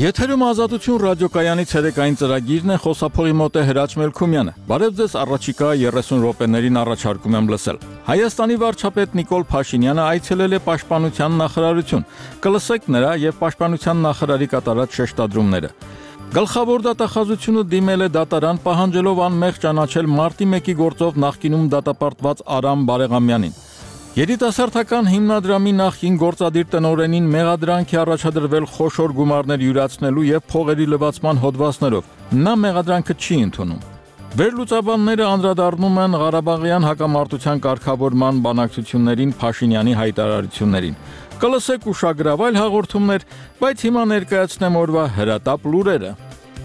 Եթերում Ազատություն ռադիոկայանի ցերեկային ծրագիրն է, խոսափողի մոտ է Հրաչ Մելքումյանը։ Բարև ձեզ, առաջիկա 30 րոպեներին առաջարկում եմ լսել։ Հայաստանի վարչապետ Նիկոլ Փաշինյանը այցելել է Պաշտպանության նախարարություն։ Կլսեք նրա եւ Պաշտպանության նախարարի կատարած շեշտադրումները։ Գլխավոր դատախազությունը դիմել է դատարան, պահանջելով անմեղ ճանաչել մարտի 1-ի գործով նախկինում դատապարտված Արամ Բարեղամյանին։ Երիտասարդական հիմնադրամի նախկին գործադիր տնօրենին մեղադրանք է առաջադրվել խոշոր գումարներ յուրացնելու եւ փողերի լվացման հոդվածներով։ Նա մեղադրանքը չի ընդունում։ Վերլուծաբանները անդրադառնում են Ղարաբաղյան հակամարտության կարգավորման բանակցություններին Փաշինյանի հայտարարություններին։ Կլսեք ուշագրավ այլ հաղորդումներ, բայց հիմա ներկայացնեմ օրվա հրատապ լուրերը։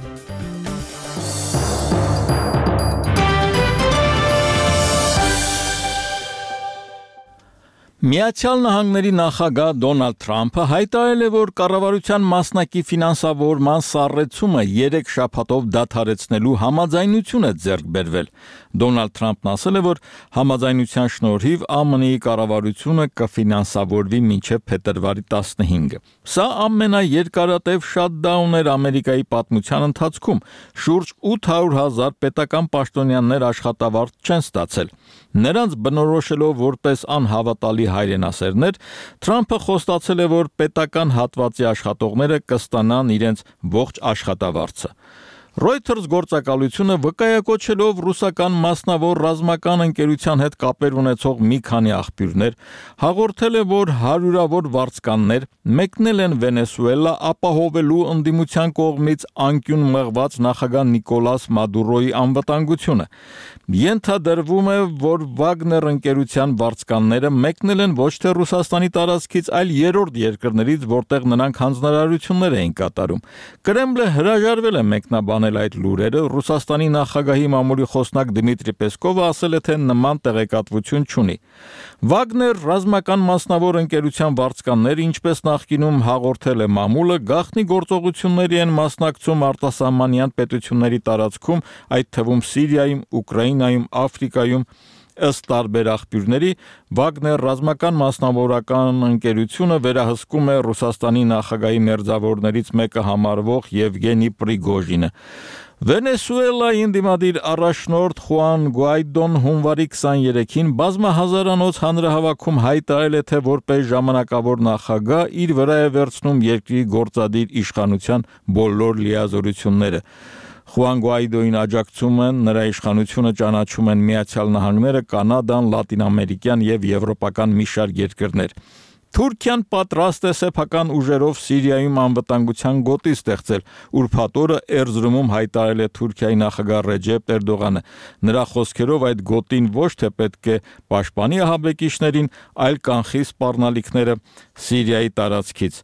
Միացյալ Նահանգների նախագահ Դոնալդ Թրամփը հայտարարել է, որ կառավարության մասնակի ֆինանսավորման սառեցումը 3 շաբաթով դադարեցնելու համաձայնություն է ձեռք բերվել։ Դոնալդ Թրամփն ասել է, որ համաձայնության շնորհիվ ԱՄՆ-ի կառավարությունը կֆինանսավորվի մինչև փետրվարի 15-ը։ Սա ամենաերկարատև շատդաունն էր Ամերիկայի պատմության ընթացքում։ Շուրջ 800,000 պետական պաշտոնյաներ աշխատավարձ չեն ստացել։ Նրանց բնորոշելով որպես անհավատալի հայրենասերներ, Թրամփը խոստացել է, որ պետական հատվածի աշխատողները կստանան իրենց ողջ աշխատավարձը։ Reuters գործակալությունը վկայակոչելով ռուսական մասնավոր ռազմական ընկերության հետ կապեր ունեցող մի քանի աղբյուրներ հաղորդել է, որ հարյուրավոր վարձկաններ մեկնել են Վենեսուելա ապահովելու ընդդիմության կողմից անկյուն մղված նախագահ Նիկոլաս Մադուրոյի անվտանգությունը։ Ենթադրվում է, որ Վագներ ընկերության վարձկանները մեկնել են ոչ թե Ռուսաստանի տարածքից, այլ երրորդ երկրներից, որտեղ նրանք հանձնարարություններ էին կատարում։ Կրեմլը հրաժարվել է մեկնաբանել այդ լուրերը։ Ռուսաստանի նախագահի մամուլի խոսնակ Դմիտրի Պեսկովը ասել է, թե նման տեղեկատվություն չունի։ Վագներ ռազմական մասնավոր ընկերության վարձկանները, ինչպես նախկինում հաղորդել է մամուլը, գաղտնի գործողությունների են մասնակցում արտասահմանյան պետությունների տարածքում, այդ թվում Սիրիայում, Ուկրաինայում, Աֆրիկայում։ Ըստ տարբեր աղբյուրների, Վագներ ռազմական մասնավորական ընկերությունը վերահսկում է Ռուսաստանի նախագահի մերձավորներից մեկը համարվող Եվգենի Պրիգոժինը։ Վենեսուելայի ընդդիմադիր առաջնորդ Խուան Գուայդոն հունվարի 23-ին բազմահազարանոց հանրահավաքում հայտարարել է, թե որպես ժամանակավոր նախագահ իր վրա է վերցնում երկրի գործադիր իշխանության բոլոր լիազորությունները։ Խուան Գուայդոին աջակցում են, նրա իշխանությունը ճանաչում են Միացյալ Նահանգները, Կանադան, Լատինամերիկյան եւ եվրոպական մի շարք երկրներ։ Թուրքիան պատրաստ է սեփական ուժերով Սիրիայում անվտանգության գոտի ստեղծել։ Ուրբաթ օրը Էրզրումում հայտարարել է Թուրքիայի նախագահ Ռեջեփ Էրդողանը։ Նրա խոսքերով այդ գոտին ոչ թե պետք է պաշտպանի ահաբեկիչներին, այլ կանխի սպառնալիքները Սիրիայի տարածքից։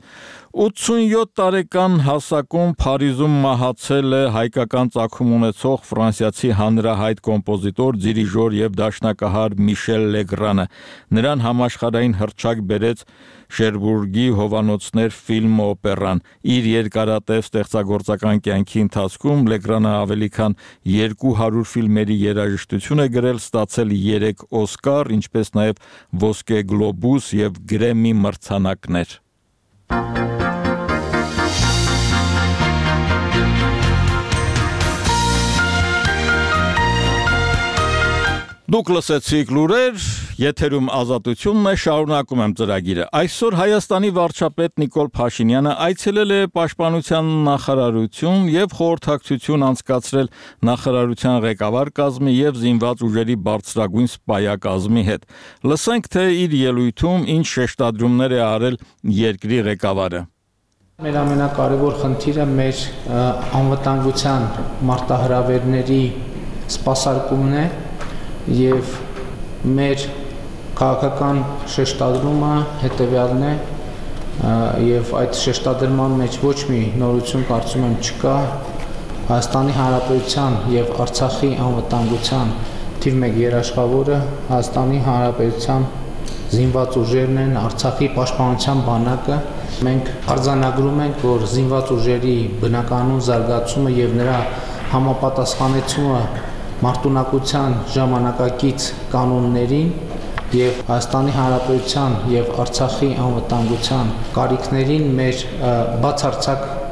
87 տարեկան հասակում Փարիզում մահացել է հայկական ծագում ունեցող ֆրանսիացի հանրահայտ կոմպոզիտոր, դիրիժոր եւ դաշնակահար Միշել Լեգրանը։ Նրան համաշխարհային հռչակ բերեց Շերբուրգի հովանոցներ ֆիլմը օպերան։ Իր երկարատև ստեղծագործական կյանքի ընթացքում Լեգրանը ավելի քան 200 ֆիլմերի երաժշտություն է գրել, ստացել 3 Օսկար, ինչպես նաև Ոսկե գլոբուս եւ Գրեմի մրցանակներ։ Դուք լսեցիք լուրեր, եթերում Ազատությունն է, շարունակում եմ ծրագիրը։ Այսօր Հայաստանի վարչապետ Նիկոլ Փաշինյանը այցելել է Պաշտպանության նախարարություն եւ խորհրդակցություն անցկացրել նախարարության ղեկավար կազմի եւ զինված ուժերի բարձրագույն սպայակազմի հետ։ Լսենք, թե իր ելույթում ինչ շեշտադրումներ է արել երկրի ղեկավարը։ Մեր ամենակարևոր խնդիրը մեր անվտանգության մարտահրավերների սպասարկումն է եւ մեր քաղաքական շեշտադրումը հետեւյալն է եւ այդ շեշտադրման մեջ ոչ մի նորություն կարծում եմ չկա։ Հայաստանի Հանրապետության եւ Արցախի անվտանգության թիվ 1 երաշխավորը Հայաստանի Հանրապետության զինված ուժերն են, Արցախի պաշտպանության բանակը։ Մենք արձանագրում ենք, որ զինված ուժերի բնականոն զարգացումը եւ նրա համապատասխանեցումը մարտունակության ժամանակակից կանոններին եւ Հայաստանի Հանրապետության եւ Արցախի անվտանգության կարիքներին մեր բացարձակ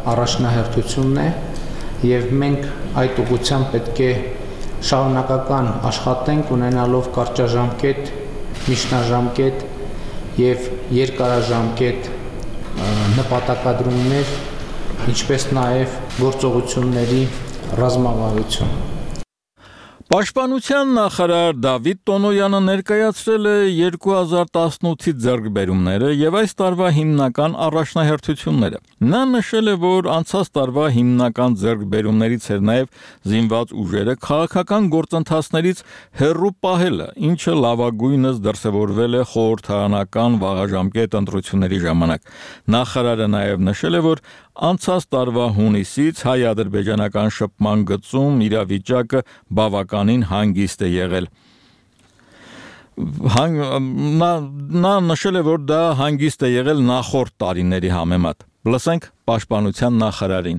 առաջնահերթությունն է եւ մենք այդ ուղղությամբ պետք է շարունակական աշխատենք ունենալով կարճաժամկետ, միջնաժամկետ եւ երկարաժամկետ նպատակադրումներ, ինչպես նաեւ գործողությունների ռազմավարություն։ Պաշտպանության նախարար Դավիթ Տոնոյանը ներկայացրել է 2018-ի ձեռքբերումները եւ այս տարվա հիմնական առաջնահերթությունները։ Նա նշել է, որ անցած տարվա հիմնական ձեռքբերումներից էր նաեւ զինված ուժերը քաղաքական գործընթացներից հեռու պահելը, ինչը լավագույնս դրսևորվել է խորհրդարանական վաղաժամկետ ընտրությունների ժամանակ։ Նախարարը նաեւ նշել է, որ անցած տարվա հունիսից հայ-ադրբեջանական շփման գծում իրավիճակը բավականին հանգիստ է եղել։ Նա նշել է, որ դա հանգիստ է եղել նախորդ տարիների համեմատ։ Լսենք պաշտպանության նախարարին։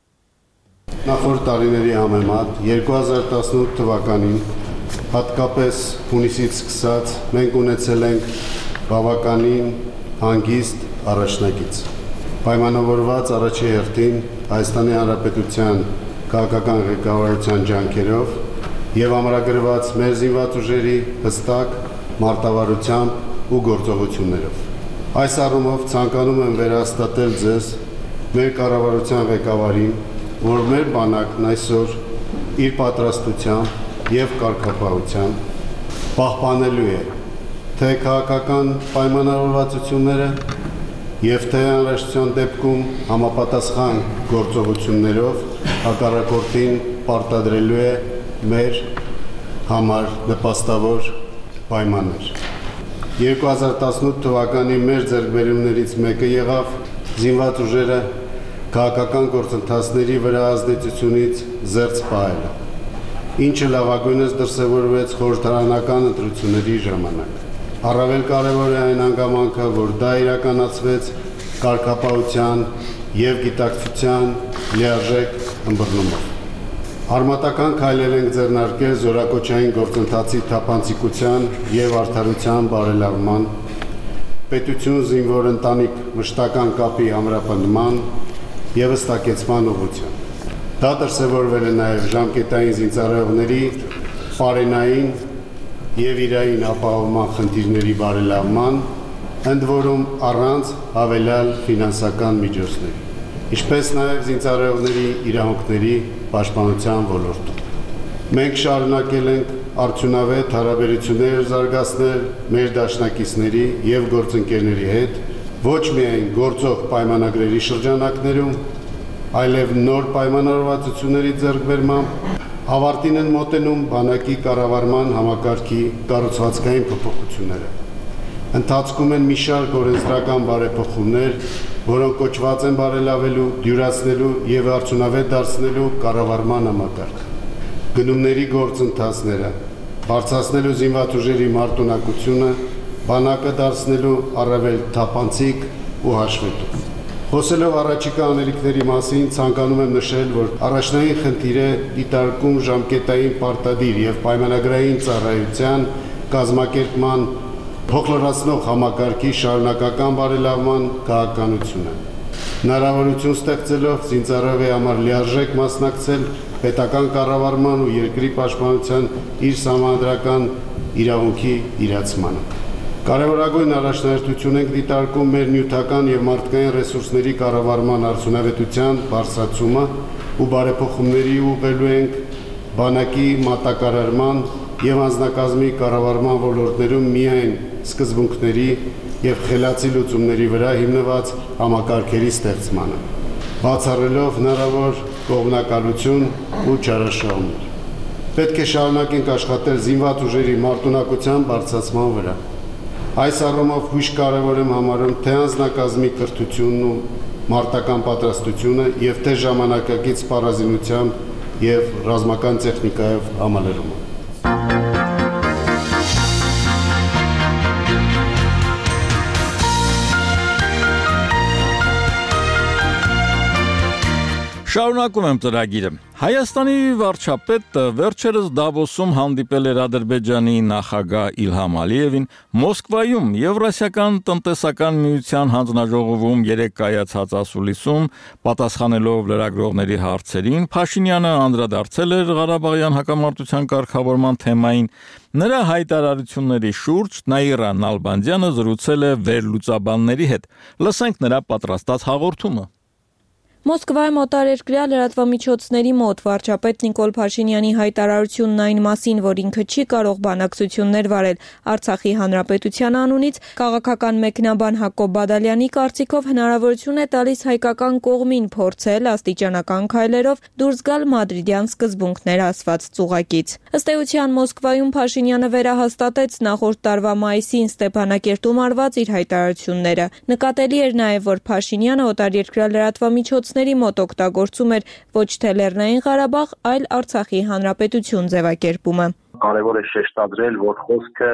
Նախորդ տարիների համեմատ 2018 թվականին հատկապես հունիսից սկսած մենք ունեցել ենք բավականին հանգիստ առաջնակից։ Պայմանավորված առաջի հերթին Հայաստանի Հանրապետության քաղաքական ղեկավարության ջանքերով եւ ամրագրված մեր զինված ուժերի հստակ մարտավարությամբ ու գործողություններով։ Այս առումով ցանկանում եմ վերահաստատել ձեզ մեր կառավարության ղեկավարին, որ մեր բանակն այսօր իր պատրաստությամբ եւ կարգապահությամբ պահպանելու է թե քաղաքական պայմանավորվածությունները եւ թե անհրաժեշտության դեպքում համապատասխան գործողություններով հակառակորդին պարտադրելու է մեր համար նպաստավոր պայմաններ։ 2018 թվականի մեր ձեռքբերումներից մեկը եղավ զինված ուժերը քաղաքական գործընթացների վրա ազդեցությունից զերծ պահելը, ինչը լավագույնս դրսևորվեց խորհրդարանական ընտրությունների ժամանակ։ Առավել կարևոր է այն հանգամանքը, որ դա իրականացվեց կարգապահության եւ գիտակցության լիարժեք ըմբռնումով։ Արմատական քայլեր ենք ձեռնարկել զորակոչային գործընթացի թափանցիկության եւ արդարության բարելավման, պետություն զինվոր ընտանիք մշտական կապի ամրապնդման եւ հստակեցման ուղղությամբ։ Դա դրսևորվել է նաեւ ժամկետային զինծառայողների պարենային եւ իրային ապահովման խնդիրների բարելավման, ընդ որում առանց հավելյալ ֆինանսական միջոցների, ինչպես նաեւ զինծառայողների իրավունքների պաշտպանության ոլորտում։ Մենք շարունակել ենք արդյունավետ հարաբերություններ զարգացնել մեր դաշնակիցների եւ գործընկերների հետ, ոչ միայն գործող պայմանագրերի շրջանակներում, այլև նոր պայմանավորվածությունների ձեռքբերմամբ ավարտին են մոտենում բանակի կառավարման համակարգի կառուցվածքային փոփոխությունները։ Ընթացքում են մի շարք օրենսդրական բարեփոխումներ, որոնք կոչված են բարելավելու, դյուրացնելու եւ արդյունավետ դարձնելու կառավարման համակարգը։ Գնումների գործընթացները, բարձրացնելու զինված ուժերի մարտունակությունը, բանակը դարձնելու առավել թափանցիկ ու հաշվետու։ Խոսելով առաջիկա անելիքների մասին, ցանկանում եմ նշել, որ առաջնային խնդիր է դիտարկում ժամկետային պարտադիր եւ պայմանագրային ծառայության կազմակերպման փոխլրացնող համակարգի շարունակական բարելավման քաղաքականությունը։ Հնարավորություն ստեղծելով զինծառայողի համար լիարժեք մասնակցել պետական կառավարման ու երկրի պաշտպանության իր սահմանադրական իրավունքի իրացմանը։ Կարևորագույն առաջնահերթություն ենք դիտարկում մեր նյութական եւ մարդկային ռեսուրսների կառավարման արդյունավետության բարձրացումը ու բարեփոխումների ուղղելու ենք բանակի մատակարարման եւ անձնակազմի կառավարման ոլորտներում միայն սկզբունքների եւ խելացի լուծումների վրա հիմնված համակարգերի ստեղծմանը, բացառելով հնարավոր կողմնակալություն ու չարաշահումներ։ Պետք է շարունակենք աշխատել զինված ուժերի մարտունակության բարձրացման վրա։ Այս առումով հույժ կարևոր եմ համարում թե անձնակազմի կրթությունն ու մարտական պատրաստությունը եւ թե ժամանակակից սպառազինությամբ եւ ռազմական տեխնիկայով համալրումը։ Շարունակում եմ ծրագիրը։ Հայաստանի վարչապետը վերջերս Դավոսում հանդիպել էր Ադրբեջանի նախագահ Իլհամ Ալիևին, Մոսկվայում Եվրասիական տնտեսական միության հանձնաժողովում երեկ կայացած ասուլիսում պատասխանելով լրագրողների հարցերին, Փաշինյանը անդրադարձել էր Ղարաբաղյան հակամարտության կարգավորման թեմային։ Նրա հայտարարությունների շուրջ Նաիրա Նալբանդյանը զրուցել է վերլուծաբանների հետ։ Լսենք նրա պատրաստած հաղորդումը։ Մոսկվայում օտարերկրյա լրատվամիջոցների մոտ վարչապետ Նիկոլ Փաշինյանի հայտարարությունն այն մասին, որ ինքը չի կարող բանակցություններ վարել Արցախի հանրապետության անունից, քաղաքական մեկնաբան Հակոբ Բադալյանի կարծիքով հնարավորություն է տալիս հայկական կողմին փորձել աստիճանական քայլերով դուրս գալ մադրիդյան սկզբունքներ ասված ծուղակից։ Ըստ էության Մոսկվայում Փաշինյանը վերահաստատեց նախորդ տարվա մայիսին Ստեփանակերտում արված իր հայտարարությունները։ Նկատելի էր նաև, որ Փաշինյանը օտարերկրյա լրատվամիջոցների մոտ օգտագործում էր ոչ թե Լեռնային Ղարաբաղ, այլ Արցախի հանրապետություն ձևակերպումը։ Կարևոր է շեշտադրել, որ խոսքը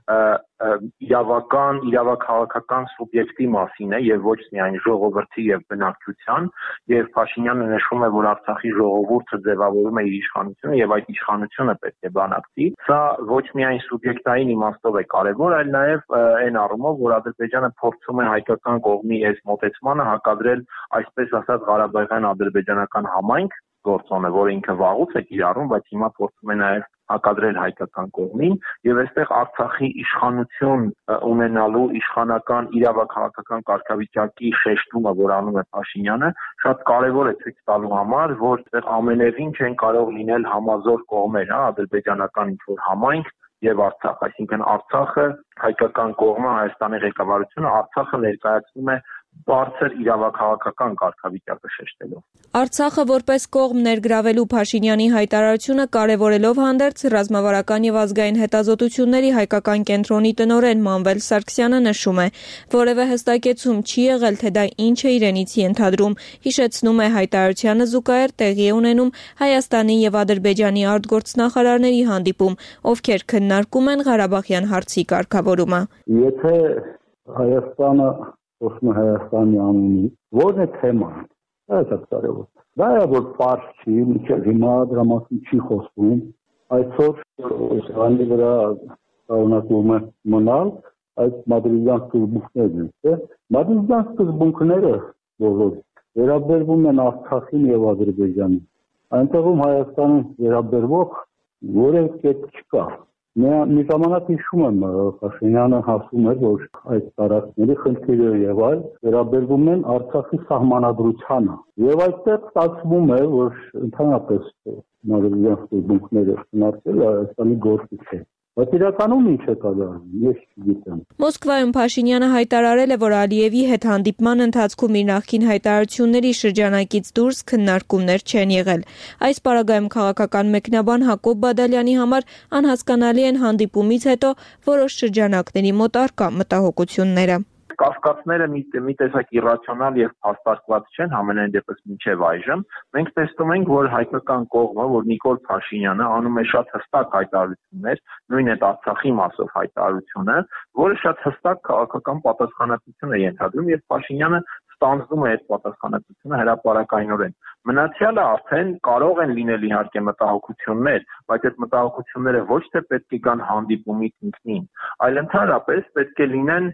իրավաքաղաքական սուբյեկտի մասին է եւ ոչ միայն ժողովրդի եւ բնակչության, եւ Փաշինյանը նշում է, որ Արցախի ժողովուրդը ձևավորում է իր իշխանությունը եւ այդ իշխանությունը պետք է բանակցի։ Սա ոչ միայն սուբյեկտային իմաստով է կարևոր, այլ նաեւ այն առումով, որ Ադրբեջանը փորձում է հայկական կողմի այս մոտեցմանը հակադրել, այսպես ասած, Ղարաբաղյան ադրբեջանական համայնք գործոնը, որը ինքը վաղուց է կիրառում, բայց հիմա փորձում է նաև հակադրել հայկական կողմին եւ այստեղ Արցախի իշխանություն ունենալու իշխանական իրավաքաղաքական կարգավիճակի շեշտումը, որ անում է Փաշինյանը, շատ կարեւոր է ցույց տալու համար, որ այստեղ ամենևին չեն կարող լինել համազոր կողմեր, ադրբեջանական ինչ-որ համայնք եւ Արցախ, այսինքն Արցախը հայկական կողմը, Հայաստանի ղեկավարությունը Արցախը ներկայացնում է բարձր իրավաքաղաքական կարգավիճակը շեշտելով։ Արցախը որպես կողմ ներգրավելու Փաշինյանի հայտարարությունը կարևորելով հանդերձ ռազմավարական եւ ազգային հետազոտությունների հայկական կենտրոնի տնօրեն Մանվել Սարգսյանը նշում է, որևէ հստակեցում չի եղել, թե դա ինչ է իրենից ենթադրում, հիշեցնում է հայտարարությանը զուգահեռ տեղի է ունենում Հայաստանի եւ Ադրբեջանի արտգործնախարարների հանդիպում, ովքեր քննարկում են Ղարաբաղյան հարցի կարգավորումը։ Եթե Հայաստանը խոսում է Հայաստանի անունից, ո՞րն է թեման։ Դա կարևոր։ Դա է, որ պարզ չի, մինչև հիմա դրա մասին չի խոսվում։ Այսօր սրանի վրա շարունակվում է մնալ այդ մադրիդյան սկզբունքներն, թե մադրիդյան սկզբունքները բոլոր վերաբերվում են Արցախին եւ Ադրբեջանին։ Այնտեղում Հայաստանին վերաբերող որևէ կետ չկա։ Մի ժամանակ հիշում եմ Փաշինյանը ասում էր, որ այդ տարածքների խնդիրը եւ այլ վերաբերվում են Արցախի սահմանադրությանը։ Եվ այդտեղ ստացվում է, որ ընդհանրապես մադրիդյան սկզբունքները քննարկել Հայաստանի գործիք է։ Բայց իրականում ինչ է կատարվում, ես չգիտեմ։ Մոսկվայում Փաշինյանը հայտարարել է, որ Ալիևի հետ հանդիպման ընթացքում իր նախկին հայտարարությունների շրջանակից դուրս քննարկումներ չեն եղել։ Այս պարագայում քաղաքական մեկնաբան Հակոբ Բադալյանի համար անհասկանալի են հանդիպումից հետո որոշ շրջանակների մոտ առկա մտահոգությունները։ Կասկածները մի տեսակ իրացիոնալ եւ փաստարկված չեն, համենայն դեպս մինչեւ այժմ։ Մենք տեսնում ենք, որ հայկական կողմը, որ Նիկոլ Փաշինյանը անում է շատ հստակ հայտարարություններ, նույն այդ Արցախի մասով հայտարարությունը, որը շատ հստակ քաղաքական պատասխանատվություն է ենթադրում եւ Փաշինյանը ստանձնում է այդ պատասխանատվությունը հրապարակայնորեն։ Մնացյալը արդեն կարող են լինել իհարկե մտահոգություններ, բայց այդ մտահոգությունները ոչ թե պետք է գան հանդիպումից ինքնին, այլ ընդհանրապես պետք է լինեն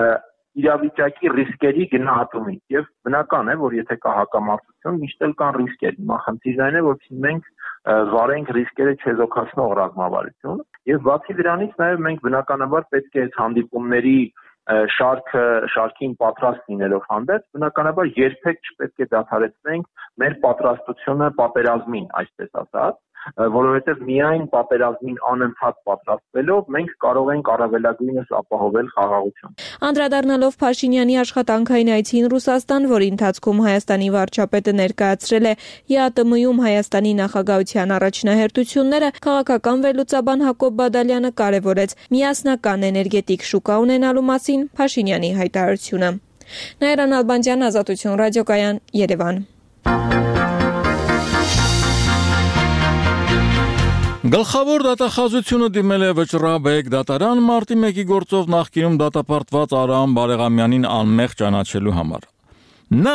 իրավիճակի ռիսկերի գնահատումից եւ բնական է, որ եթե կա հակամարտություն, միշտ էլ կան ռիսկեր։ Հիմա խնդիրն այն է, որ մենք վարենք ռիսկերը չեզոքացնող ռազմավարություն եւ բացի դրանից նաեւ մենք բնականաբար պետք է այս հանդիպումների շարքին պատրաստ լինելով հանդերձ, բնականաբար երբեք չպետք է դադարեցնենք մեր պատրաստությունը պատերազմին, այսպես ասած, որովհետև միայն պատերազմին անընդհատ պատրաստվելով մենք կարող ենք առավելագույնս ապահովել խաղաղություն։ Անդրադառնալով Փաշինյանի աշխատանքային այցին Ռուսաստան, որի ընթացքում Հայաստանի վարչապետը ներկայացրել է ԵԱՏՄ-ում Հայաստանի նախագահության առաջնահերթությունները, քաղաքական վերլուծաբան Հակոբ Բադալյանը կարևորեց միասնական էներգետիկ շուկա ունենալու մասին Փաշինյանի հայտարարությունը։ Նաիրա Նալբանդյան, Ազատություն ռադիոկայան, Երևան։ Գլխավոր դատախազությունը դիմել է Վճռաբեկ դատարան մարտի 1-ի գործով նախկինում դատապարտված Արամ Բարեղամյանին անմեղ ճանաչելու համար։ Նա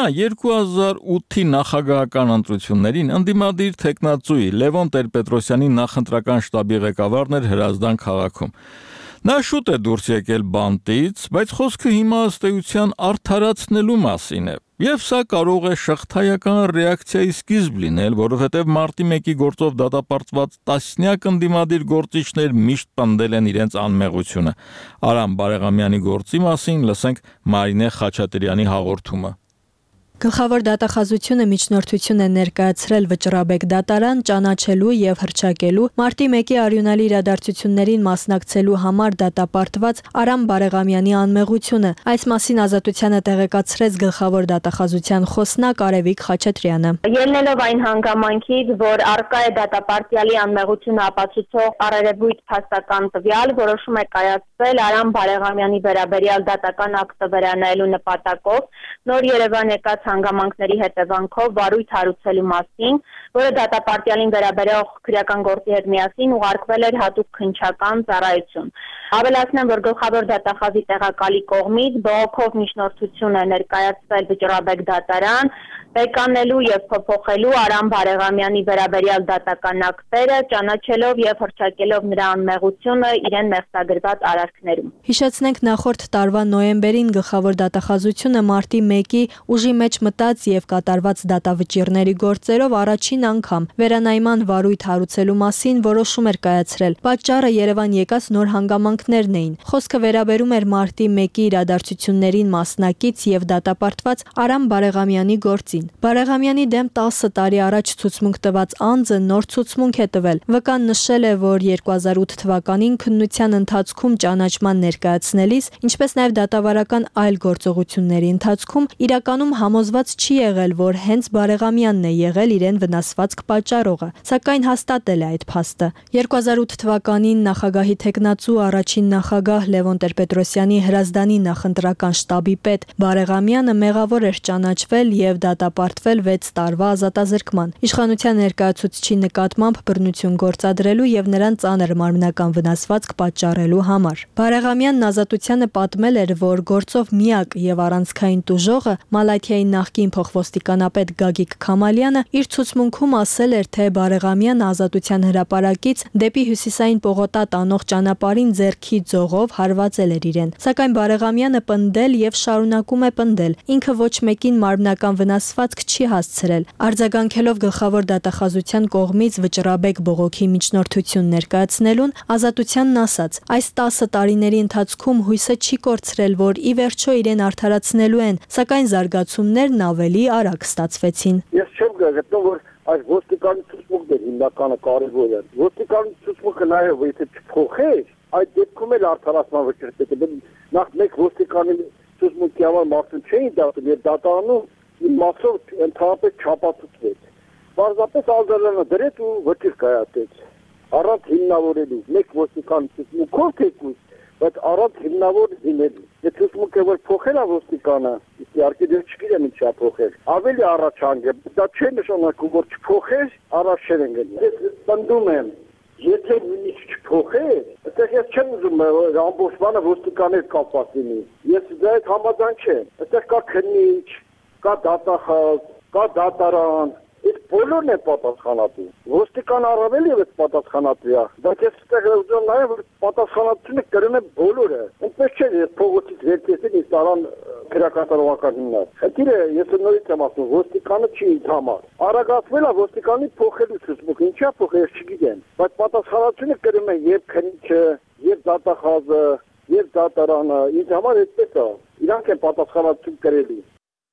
2008-ի նախագահական ընտրություններին ընդդիմադիր թեկնածուի Լևոն Տեր-Պետրոսյանի նախընտրական շտաբի ղեկավարն էր Հրազդան քաղաքում։ Նա շուտ է դուրս եկել բանտից, բայց խոսքը հիմա ըստ էության արդարացնելու մասին է։ Եվ սա կարող է շղթայական ռեակցիայի սկիզբ լինել, որովհետև մարտի 1-ի գործով դատապարտված տասնյակ ընդդիմադիր գործիչներ միշտ պնդել են իրենց անմեղությունը։ Արամ Բարեղամյանի գործի մասին լսենք Մարինե Խաչատրյանի հաղորդումը։ Գլխավոր դատախազությունը միջնորդություն է ներկայացրել Վճռաբեկ դատարան ճանաչելու եւ հռչակելու մարտի 1-ի արյունալի իրադարձություններին մասնակցելու համար դատապարտված Արամ Բարեղամյանի անմեղությունը։ Այս մասին Ազատությանը տեղեկացրեց գլխավոր դատախազության խոսնակ Արևիկ Խաչատրյանը։ Ելնելով այն հանգամանքից, որ արկա է դատապարտյալի անմեղությունը ապացուցող առերևույթ փաստական տվյալ, որոշում է կայացվել Արամ Բարեղամյանի վերաբերյալ դատական ակտը վերանայելու նպատակով նոր Երևան եկած հանգամանքների հետևանքով վարույթ հարուցելու մասին, որը դատապարտյալին վերաբերող քրեական գործի հետ միասին ուղարկվել էր հատուկ քննչական ծառայություն։ Ավելացնեմ, որ գլխավոր դատախազի տեղակալի կողմից բողոքով միջնորդություն է ներկայացվել Վճռաբեկ դատարան, բեկանելու եւ փոփոխելու Արամ Բարեղամյանի վերաբերյալ դատական ակտերը, ճանաչելով եւ հռչակելով նրա անմեղությունը իրեն մեղսագրված արարքներում։ Հիշեցնենք, նախորդ տարվա նոյեմբերին գլխավոր դատախազությունը մարտի 1-ի ուժի մեջ մտած եւ կատարված դատավճիռների գործերով առաջին անգամ վերանայման վարույթ հարուցելու մասին որոշում էր կայացրել։ Պատճառը Երևան եկած նոր հանգամանքներն էին։ Խոսքը վերաբերում էր մարտի 1-ի իրադարձություններին մասնակից եւ դատապարտված Արամ Բարեղամյանի գործին։ Բարեղամյանի դեմ 10 տարի առաջ ցուցմունք տված անձը նոր ցուցմունք է տվել։ ՎԿ-ն նշել է, որ 2008 թվականին քննության ընթացքում ճանաչման ներկայացնելիս, ինչպես նաև դատավարական այլ գործողությունների ընթացքում իրականում համոզված չի եղել, որ հենց Բարեղամյանն է եղել իրեն վնասվածք պատճառողը, սակայն հաստատել է այդ փաստը։ 2008 թվականին նախագահի թեկնածու առաջին նախագահ Լևոն Տեր-Պետրոսյանի Հրազդանի նախընտրական շտաբի պետ Բարեղամյանը մեղավոր էր ճանաչվել եւ դատապարտվել 6 տարվա ազատազրկման։ Իշխանության ներկայացուցչի նկատմամբ բռնություն գործադրելու եւ նրան ծանր մարմնական վնասվածք պատճառելու համար։ Բարեղամյանն Ազատությանը պատմել էր, որ գործով միակ եւ առանցքային տուժողը Մալաթիայի նախկին փոխոստիկանապետ Գագիկ Քամալյանը իր ցուցմունքում ասել էր, թե Բարեղամյանը Ազատության հրապարակից դեպի հյուսիսային պողոտա տանող ճանապարհին ձեռքի ձողով հարվածել էր իրեն։ Սակայն Բարեղամյանը պնդել եւ շարունակում է պնդել։ Ինքը ոչ մեկին մարմնական վնասվածք չի հասցրել։ Արձագանքելով գլխավոր դատախազության կողմից Վճռաբեկ բողոքի միջնորդություն ներկայացնելուն, Ազատությանն ասաց. այս 10 տարիների ընթացքում հույսը չի կորցրել, որ ի վերջո իրեն արդարացնելու են, սակայն զարգացումներն ավելի արագ ստացվեցին։ Ես չեմ գտնում, որ այս ոստիկանի ցուցմունքն է հիմնականը կարևորը։ Ոստիկանի ցուցմունքը նաև եթե չփոխեր, այդ դեպքում էլ արդարացման վճիռ պետք է։ Նախ մեկ ոստիկանի ցուցմունքի համար մարդուն չէին դատում, եւ դատարանում մասով ընդհանրապես չապացուցվեց։ Պարզապես ալդալանը դրեց ու վճիռ կայացեց։ Առանց հիմնավորելու, մեկ ոստիկան ցուցմունքով թեկուզ, բայց առանց հիմնավոր դիմելու։ Եթե ցուցմունքը որ փոխել է ոստիկանը, իհարկե դեռ չգիտեմ ինչ է փոխել։ Ավելի առաջանք է, դա չէ նշանակում որ չփոխեր, առաջ չեն գնա։ Ես պնդում եմ, եթե ինչ չփոխեր, այդտեղ ես չեմ ուզում ամբողջ բանը ոստիկաններ կապված լինի։ Ես դա համաձայն չեմ։ Այդտեղ կա քննիչ, կա դատախազ, կա դատարան, այդ բոլորն է պատասխանատու։ Ոստիկան առավել եւս պատասխանատու է։ Բայց ես այդտեղ ուզում նաեւ որ պատասխանատվությունը կրում է բոլորը։ Ինչպես չէ, ես փողոցից վերցեցին ինձ տարան քրեակատարողական հիմնար։ Հետո ես նորից եմ ասում, ոստիկանը չի ինձ համար։ Արագացվել է ոստիկանի փոխելու ցուցմունքը, ինչա փոխել ես չգիտեմ։ Բայց պատասխանատվությունը կրում է եւ քննիչը, եւ դատախազը, եւ դատարանը։ Ինձ համար այդպես է։ Իրանք են պատասխանատվություն կրելու։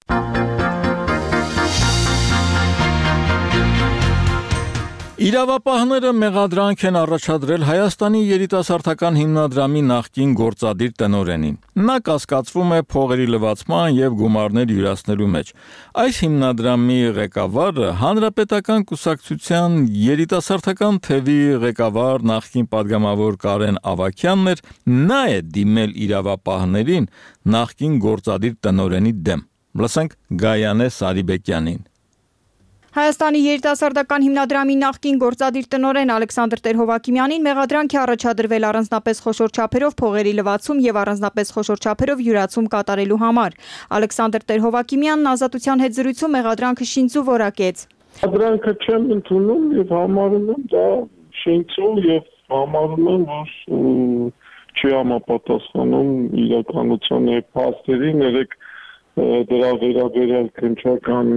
Իրավապահները մեղադրանք են առաջադրել Հայաստանի երիտասարդական հիմնադրամի նախկին գործադիր տնօրենին։ Նա կասկածվում է փողերի լվացման եւ գումարներ յուրացնելու մեջ։ Այս հիմնադրամի ղեկավարը Հանրապետական կուսակցության երիտասարդական թևի ղեկավար նախկին падգամավոր Կարեն Ավագյանն էր, նա է դիմել իրավապահներին նախկին գործադիր տնօրենի դեմ։ Լսենք Գայանե Սարիբեկյանին։ Հայաստանի երիտասարդական հիմնադրամի նախկին գործադիր տնօրեն Ալեքսանդր Տեր-Հովակիմյանին մեղադրանք է առաջադրվել առանձնապես խոշոր չափերով փողերի լվացում եւ առանձնապես խոշոր չափերով յուրացում կատարելու համար։ Ալեքսանդր Տեր-Հովակիմյանն Ազատության հետ զրույցում մեղադրանքը շինծու որակեց։ Մեղադրանքը չեմ ընդունում եւ համարում եմ դա շինծու եւ համարում եմ, որ չի համապատասխանում իրականության փաստերին, երեք դրա վերաբերյալ քննչական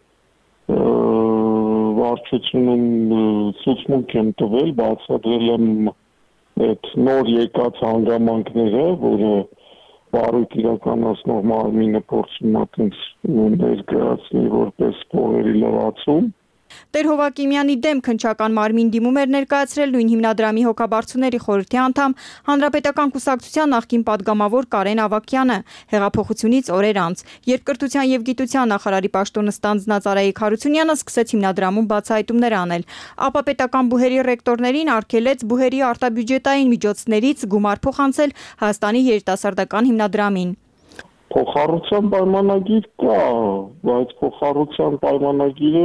վարչությունում ցուցմունք եմ տվել, բացատրել եմ այդ նոր եկած հանգամանքները, որը բարույթ իրականացնող մարմինը փորձում է ներկայացնել որպես փողերի լվացում։ Տեր-Հովակիմյանի դեմ քննչական մարմին դիմում էր ներկայացրել նույն հիմնադրամի հոգաբարձուների խորհրդի անդամ Հանրապետական կուսակցության նախկին падգամավոր Կարեն Ավագյանը հեղափոխությունից օրեր անց, երբ կրթության եւ գիտության նախարարի պաշտոնը ստանձնած Արայիկ Հարությունյանը սկսեց հիմնադրամում բացահայտումներ անել, ապա պետական բուհերի ռեկտորներին արգելեց բուհերի արտաբյուջետային միջոցներից գումար փոխանցել Հայաստանի երիտասարդական հիմնադրամին։ Փոխառության պայմանագիր կա, բայց փոխառության պայմանագիրը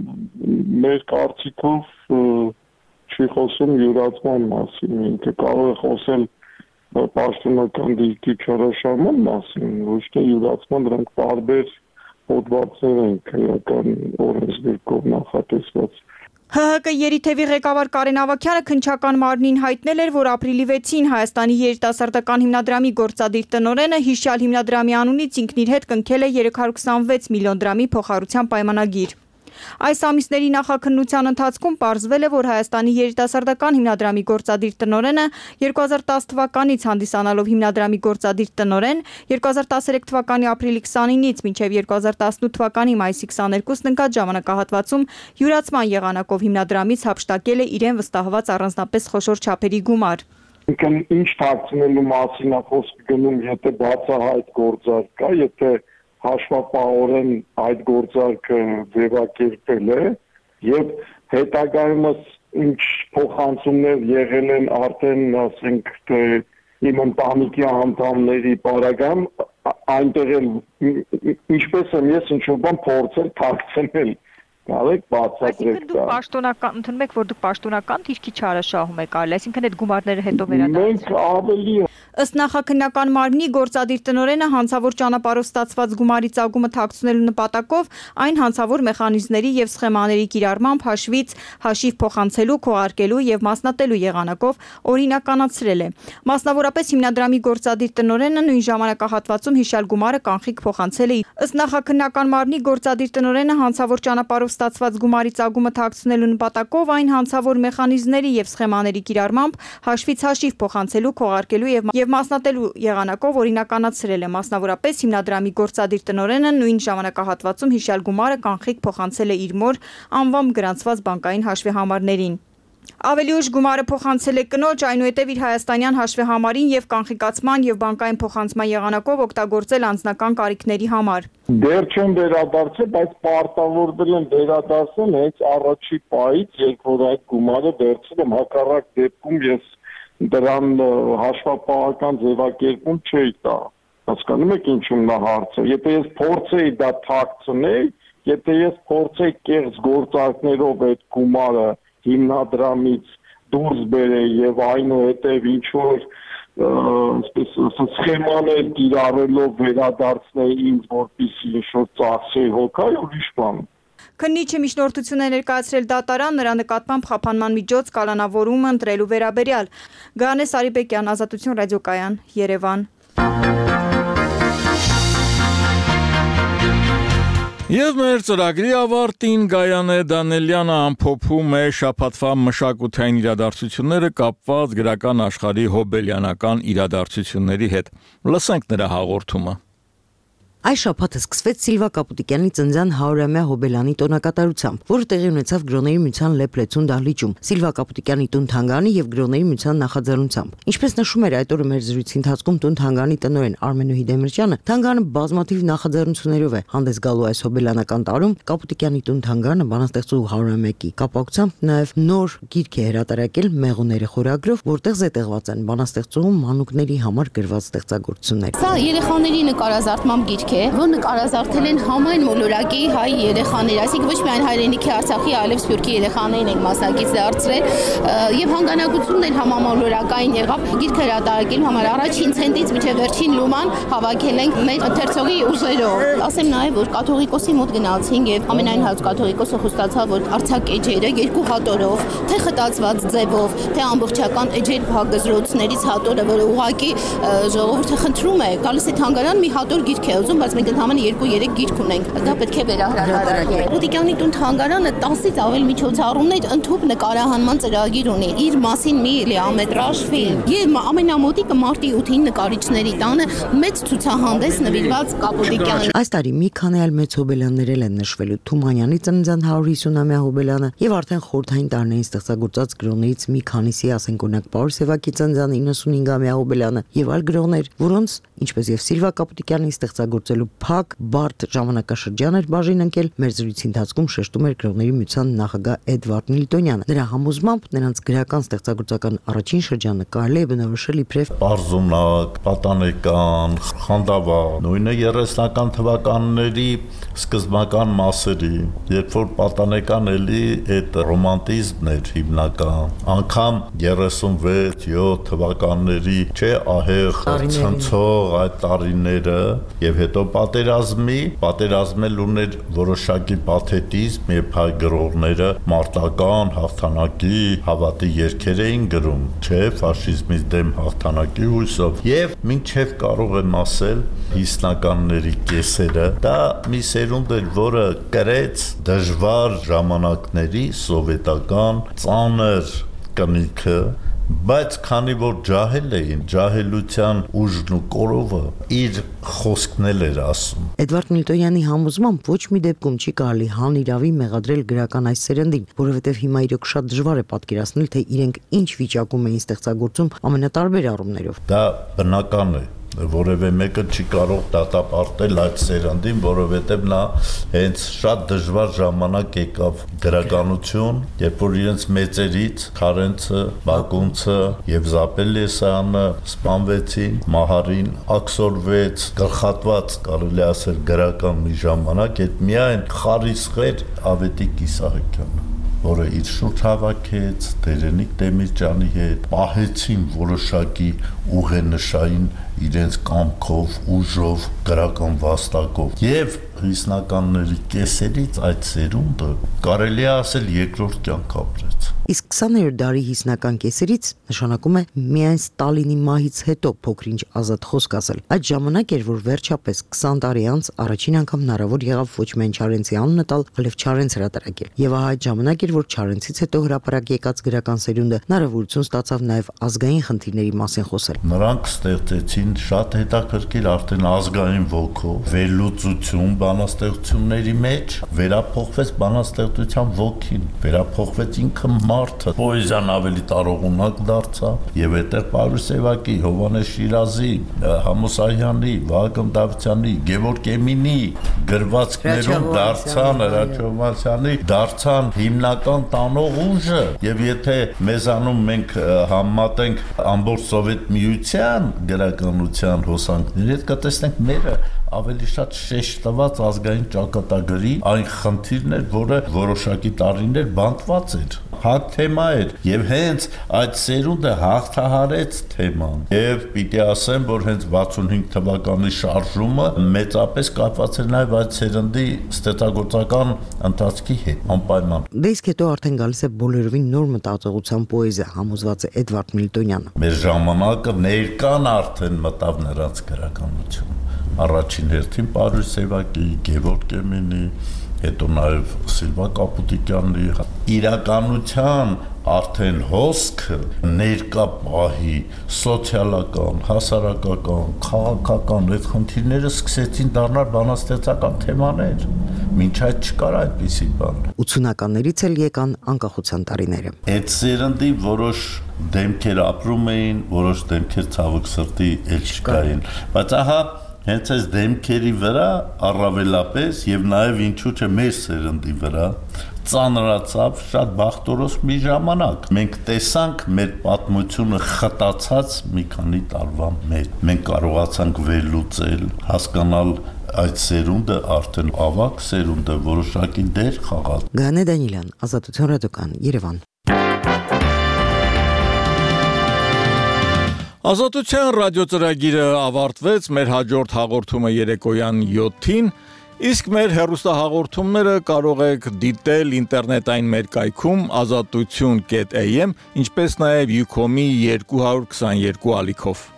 մեր կարծիքով չի խոսում յուրացման մասին, ինքը կարող է խոսել պաշտոնական դիրքի չարաշահման մասին, ոչ թե յուրացման, դրանք տարբեր հոդվածներ են քրեական օրենսգրքով նախատեսված։ ՀՀԿ Երիթևի ղեկավար Կարեն Ավագյանը քննչական մարմնին հայտնել էր, որ ապրիլի 6-ին Հայաստանի երիտասարդական հիմնադրամի գործադիր տնօրենը հիշյալ հիմնադրամի անունից ինքն իր հետ կնքել է 326 միլիոն դրամի փոխառության պայմանագիր։ Այս ամիսների նախաքննության ընթացքում պարզվել է, որ Հայաստանի երիտասարդական հիմնադրամի գործադիր տնօրենը 2010 թվականից հանդիսանալով հիմնադրամի գործադիր տնօրեն, 2013 թվականի ապրիլի 29-ից մինչև 2018 թվականի մայիսի 22-ն ընկած ժամանակահատվածում յուրացման եղանակով հիմնադրամից հափշտակել է իրեն վստահված առանձնապես խոշոր չափերի գումար։ Ինչ թաքցնելու մասին է խոսքը գնում, եթե բացահայտ գործարք կա, եթե հաշվապահորեն այդ գործարքը ձևակերպել է եւ հետագայում ինչ փոխանցումներ եղել են արդեն, ասենք, թե իմ ընտանիքի անդամների պարագայում այնտեղ էլ ինչպես եմ ես ինչ-որ բան փորձել թաքցնել, կարող բացատրել։ Այսինքն դուք պաշտոնական ընդունում եք, որ դուք պաշտոնական դիրքի չարաշահում եք արել, այսինքն այդ գումարները հետո վերադարձնել։ Մենք ավելի Ըստ նախաքննական մարմնի գործադիր տնօրենը հանցավոր ճանապարհով ստացված գումարի ծագումը թաքցնելու նպատակով այն հանցավոր մեխանիզմների եւ սխեմաների կիրառմամբ հաշվից հաշիվ փոխանցելու, քողարկելու եւ մասնատելու եղանակով օրինականացրել է։ Մասնավորապես հիմնադրամի գործադիր տնօրենը նույն ժամանակահատվածում հիշյալ գումարը կանխիկ փոխանցել է։ Ըստ նախաքննական մարմնի գործադիր տնօրենը հանցավոր ճանապարհով ստացված գումարի ծագումը թաքցնելու նպատակով այն հանցավոր մեխանիզմների եւ սխեմաների կիրառմամբ հաշվից հաշիվ փոխանցելու, քողարկելու եւ մասնատելու եղանակով օրինականացրել է, մասնավորապես հիմնադրամի գործադիր տնօրենը նույն ժամանակահատվածում հիշյալ գումարը կանխիկ փոխանցել է իր մոր անվամբ գրանցված բանկային հաշվեհամարներին։ Ավելի ուշ գումարը փոխանցել է կնոջ, այնուհետև իր հայաստանյան հաշվեհամարին եւ կանխիկացման եւ բանկային փոխանցման եղանակով օգտագործել անձնական կարիքների համար։ Դեռ չեմ վերադարձել, բայց պարտավորվել եմ վերադարձնել հենց առաջի պահից, երբ որ այդ գումարը վերցրել եմ, հակառակ դեպքում ես դրան հաշվապահական ձևակերպում չէի տա։ Հասկանում եք ինչու՞մն է հարցը։ Եթե ես փորձեի դա թաքցնել, եթե ես փորձեի կեղծ գործարքներով այդ գումարը հիմնադրամից դուրս բերեի եւ այնուհետեւ ինչ որ սխեմաներ կիրառելով վերադարձնել ինձ, որպեսզի ինչ որ ծախսեր հոգա, ուրիշ բան։ Քննիչը միջնորդություն է ներկայացրել դատարան նրա նկատմամբ խափանման միջոց կալանավորումը ընտրելու վերաբերյալ։ Գարանե Սարիբեկյան, Ազատություն ռադիոկայան, Երևան։ Եվ մեր ծրագրի ավարտին Գայանե Դանելյանը ամփոփում է շաբաթվա մշակութային իրադարձությունները կապված գրական աշխարհի հոբելյանական իրադարձությունների հետ։ Լսենք նրա հաղորդումը։ Այս շաբաթը սկսվեց Սիլվա Կապուտիկյանի ծննդյան 100-ամյա հոբելյանի տոնակատարությամբ, որը տեղի ունեցավ Գրոների միության Լեփլեցուն դահլիճում, Սիլվա Կապուտիկյանի տուն-թանգարանի եւ Գրոների միության նախաձեռնությամբ։ Ինչպես նշում էր այդ օրը մեր զրույցի ընթացքում տուն-թանգարանի տնօրեն Արմենուհի Դեմիրճյանը, թանգարանը բազմաթիվ նախաձեռնություններով է հանդես գալու այս հոբելյանական տարում։ Կապուտիկյանի տուն-թանգարանը բանաստեղծու 100-ամյակի կապակցությամբ նաեւ նոր գիրք է հրատարակել Մեղուների խորագրով, որտեղ զետեղված են բանաստեղծու մանուկների համար գրված ստեղծագործություններ։ Սա երեխաների նկարազարդմամբ գիրք է, որ նկարազարդել են համայն մոլորակի հայ երեխաներ, այսինքն ոչ միայն հայրենիքի Արցախի, այլև Սփյուռքի երեխաներին ենք մասնակից դարձրել եւ հանգանակությունն էլ համամոլորակային եղավ։ Գիրքը հրատարակելու համար առաջին ցենտից մինչեւ վերջին լուման հավաքել ենք մեր ընթերցողի ուժերով։ Ասեմ նաեւ, որ կաթողիկոսի մոտ գնացինք եւ ամենայն հայոց կաթողիկոսը խոստացավ, որ Արցախ էջերը երկու հատորով, թե խտացված ձևով, թե ամբողջական էջեր փակազրոցներից հատորը, որը ուղղակի ժողովուրդը խնդրում է, գալիս է թանգարան մի հատոր գիրք է ուզում, բայց մենք ընդհանրապես 2-3 գիրք ունենք։ Դա պետք է վերահրատարակել։ Պուտիկյանի տուն թանգարանը 10-ից ավել միջոցառումներ ընդհանուր նկարահանման ծրագիր ունի։ Իր մասին մի լիամետրաժ ֆիլմ եւ ամենամոտիկը մարտի 8-ին նկարիչների տանը մեծ ցուցահանդես նվիրված Կապուտիկյանին։ Այս տարի մի քանի այլ մեծ հոբելյաններ են նշվելու Թումանյանի ծննդյան 150-ամյա հոբելյանը եւ արդեն խորհրդային տարիներին ստեղծագործած գրողներից մի քանիսի, ասենք օրինակ Պարուս Սևակի ծննդյան 95-ամյա հոբելյանը եւ այլ գրողներ, որոնց ինչպես եւ Սիլվա Կապուտիկյանի ստեղծագործելու փակ բարդ ժամանակաշրջան էր բաժին ընկել, մեր զրույցի ընթացքում շեշտում էր գրողների միության նախագահ Էդվարդ Միլտոնյանը։ Նրա համոզմամբ նրանց գրական ստեղծագործական առաջին շրջանը կարելի է բնորոշել իբրև պարզունակ, պատանեկան, խանդավառ, նույնը 30-ական թվականների սկզբնական մասերի, երբ որ պատանեկան էլի այդ ռոմանտիզմն էր հիմնական, անգամ 36-7 թվականների չէ ահեղ ցնցող այդ տարիները եւ հետո պատերազմել ուներ որոշակի պաթետիզմ եւ հայ գրողները մարտական հաղթանակի հավատի երգեր էին գրում, չէ, ֆաշիզմից դեմ հաղթանակի հույսով եւ մինչեւ կարող եմ ասել 50-ականների կեսերը դա մի սերունդ էր, որը կրեց դժվար ժամանակների սովետական ծանր կնիքը, բայց քանի որ ջահել էին, ջահելության ուժն ու կորովը իր խոսքն էր ասում։ Էդվարդ Միլտոնյանի համոզմամբ ոչ մի դեպքում չի կարելի հանիրավի մեղադրել գրական այս սերնդին, որովհետև հիմա իրոք շատ դժվար է պատկերացնել, թե իրենք ինչ վիճակում էին ստեղծագործում ամենատարբեր առումներով։ Դա բնական է, որևէ մեկը չի կարող դատապարտել այդ սերնդին, որովհետև նա հենց շատ դժվար ժամանակ եկավ գրականություն, երբ որ իրենց մեծերից Քարենցը, Բակունցը եւ Զապելեսյանը սպանվեցին, Մահարին աքսորվեց, գլխատված կարելի ասել գրական մի ժամանակ, այդ միայն խարիսխեր Ավետիք Իսահակյանը, որը իր շուրջ հավաքեց Տերենիկ Դեմիրճյանի հետ, պահեցին որոշակի ուղենշային իրենց կամքով, ուժով, գրական վաստակով եւ 50-ականների կեսերից այդ սերունդը կարելի է ասել երկրորդ կյանք ապրեց։ Իսկ 20-րդ դարի 50-ական կեսերից նշանակում է միայն Ստալինի մահից հետո փոքրինչ ազատ խոսք ասել։ Այդ ժամանակ էր, որ վերջապես 20 տարի անց առաջին անգամ հնարավոր եղավ ոչ միայն Չարենցի անունը տալ, այլև Չարենց հրատարակել։ Եվ այդ ժամանակ էր, որ Չարենցից հետո հրապարակ եկած գրական սերունդը հնարավորություն ստացավ նաև ազգային խնդիրների մասին խոսել։ Նրանք ստեղծեցին շատ հետաքրքիր արդեն ազգային ոգով վերլուծություն բանաստեղծությունների մեջ, վերափոխվեց բանաստեղծության ոգին, վերափոխվեց ինքը մարդը, պոեզիան ավելի տարողունակ դարձավ եւ այդտեղ Պարուս Սևակի, Հովհաննես Շիրազի, Համոսայանի, Վահագն Դավթյանի, Գևորգ Էմինի գրվածքներում դարձան Հրաչովանցյանի դարձան հիմնական տանող ուժը եւ եթե մեզանում մենք համեմատենք ամբողջ Սովետ միության գրականության հոսանքների հետ կտեսնենք մերը ավելի շատ շեշտված ազգային ճակատագրի այն խնդիրն էր, որը որոշակի տարիներ բանտված էր, հատ թեմա էր եւ հենց այդ սերունդը հաղթահարեց թեման եւ պիտի ասեմ, որ հենց 65 թվականի շարժումը մեծապես կապված էր նաեւ այդ սերնդի ստեղծագործական ընթացքի հետ անպայման։ Դե իսկ հետո արդեն գալիս է բոլորովին նոր մտածողության պոեզիա, համոզված է Էդվարդ Միլտոնյանը։ Մեր ժամանակը ներկան արդեն մտավ նրանց գրականություն։ Առաջին հերթին Պարուս Սևակի, Գևորգ Էմինի, հետո նաև Սիլվա Կապուտիկյանի իրականության արդեն հոսքը ներկա պահի սոցիալական, հասարակական, քաղաքական այդ խնդիրները սկսեցին դառնալ բանաստեղծական թեմաներ։ Մինչ այդ չկար այդպիսի բան։ 80-ականներից էլ եկան անկախության տարիները։ Այդ սերնդի որոշ դեմքեր ապրում էին, որոշ դեմքեր ցավոք սրտի էլ չկային, բայց ահա հենց այս դեմքերի վրա առավելապես եւ նաեւ ինչու՞ չէ մեր սերնդի վրա ծանրացավ շատ բախտորոս մի ժամանակ։ Մենք տեսանք մեր պատմությունը խտացած մի քանի տարվա մեջ։ Մենք կարողացանք վերլուծել, հասկանալ այդ սերունդը արդեն ավակ սերունդը որոշակի դեր խաղալ։ Գանե Դանիելյան, Ազատություն ռադիոկան, Երևան։ Ազատության ռադիոծրագիրը ավարտվեց, մեր հաջորդ հաղորդումը երեկոյան 7-ին, իսկ մեր հեռուստահաղորդումները կարող եք դիտել ինտերնետային մեր կայքում azatutyon.am, ինչպես նաև Ucom-ի 222 ալիքով։